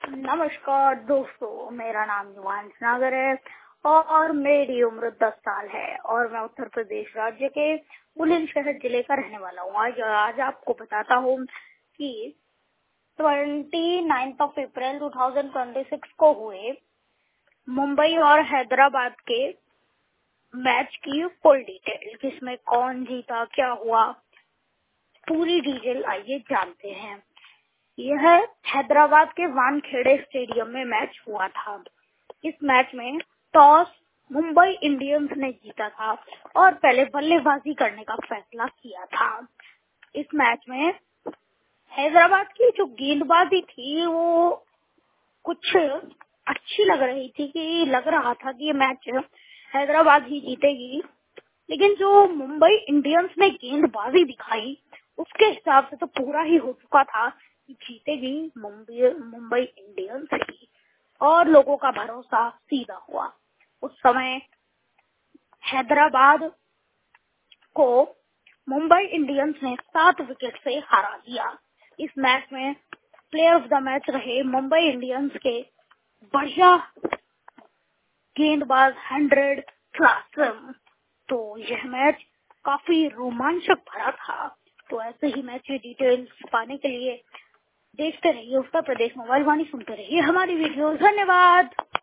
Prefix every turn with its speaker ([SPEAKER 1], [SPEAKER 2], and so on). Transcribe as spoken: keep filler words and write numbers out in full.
[SPEAKER 1] नमस्कार दोस्तों, मेरा नाम युवांश नागर है और मेरी उम्र दस साल है और मैं उत्तर प्रदेश राज्य के बुलंदशहर जिले का रहने वाला हूँ। आज आज आपको बताता हूँ कि उनतीस अप्रैल दो हज़ार छब्बीस को हुए मुंबई और हैदराबाद के मैच की फुल डिटेल, जिसमें कौन जीता, क्या हुआ, पूरी डिटेल आइए जानते हैं। यह हैदराबाद के वानखेड़े स्टेडियम में मैच हुआ था। इस मैच में टॉस मुंबई इंडियंस ने जीता था और पहले बल्लेबाजी करने का फैसला किया था। इस मैच में हैदराबाद की जो गेंदबाजी थी वो कुछ अच्छी लग रही थी, कि लग रहा था कि ये मैच हैदराबाद ही जीतेगी, लेकिन जो मुंबई इंडियंस ने गेंदबाजी दिखाई उसके हिसाब से तो पूरा ही हो चुका था कि जीतेगी मुंबई मुंबई इंडियंस ही, और लोगों का भरोसा सीधा हुआ। उस समय हैदराबाद को मुंबई इंडियंस ने सात विकेट से हरा दिया। इस मैच में प्लेयर ऑफ द मैच रहे मुंबई इंडियंस के बढ़िया गेंदबाज हंड्रेड क्लासन। तो यह मैच काफी रोमांचक भरा था। तो ऐसे ही मैच की डिटेल्स पाने के लिए देखते रहिए उत्तर प्रदेश मोबाइल वाणी, सुनते रहिए हमारी वीडियो। धन्यवाद।